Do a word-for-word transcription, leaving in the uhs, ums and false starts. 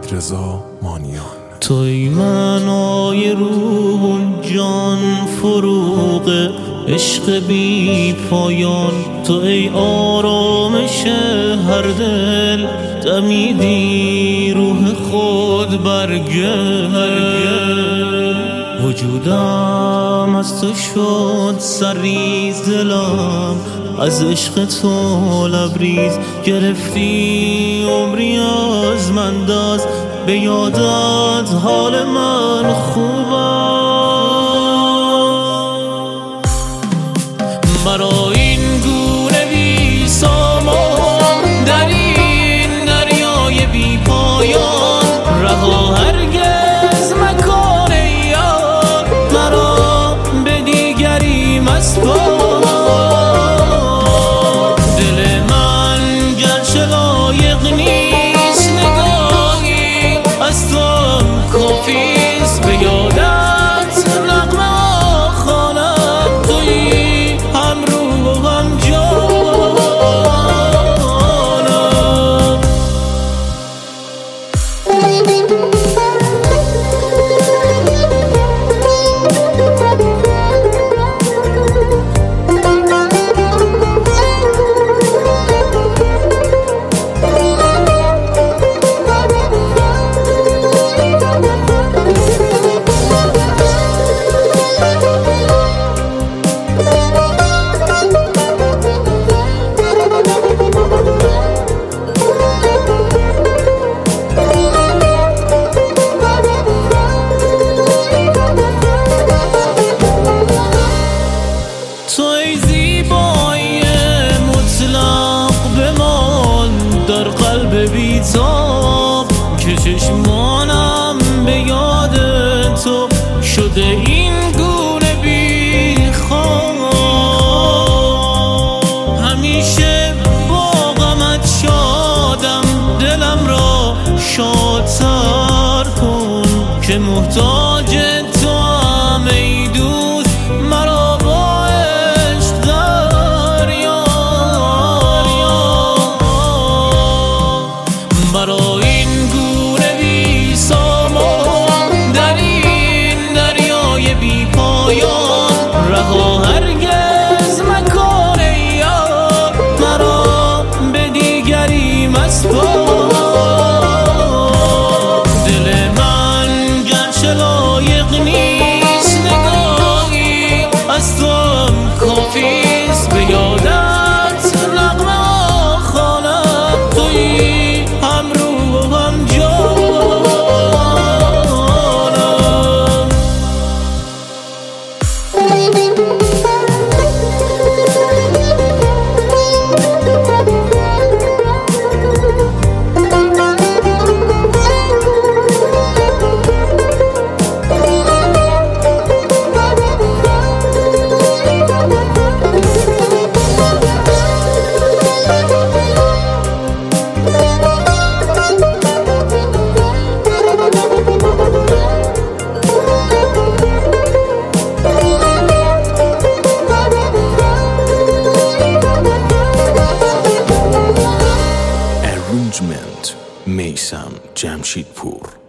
وحیدرضا مانیان. توی معنای روح جان فروغ عشق بی پایان، تو ای آرامش هر دل، دمیدی روح خود برگل. وجودم از تو شد سرریز، دلم از عشق تو لبریز. گرفتی عمری از من دست، به یادت حال من خوبم. مرا این گونه بی سامان در این دریای بی پایان، رها هرگز مکان یار، مرا به دیگری مسپار. دل من گرچه لایق نیست نگاهی از تو کافیست، به یادت نغمه ها خوانم، تویی هم روح و هم جانم. در قلب بیتاب که چشمانم به یاد تو شده این گونه بی خواب. همیشه با غمت شادم، دلم را شادتر کن که محتاج تو هم ای دوست، مرا با عشق دریا. مرا این گونه بی سامان در این دریای بی پایان، رها هرگز مکان یار، مرا به دیگری مسپار. دل من گرچه لایق نیست نگاهی از تو کافیست، به یادت نغمه ها خوانم، تویی هم روح و هم جانم. میثم جمشیدپور.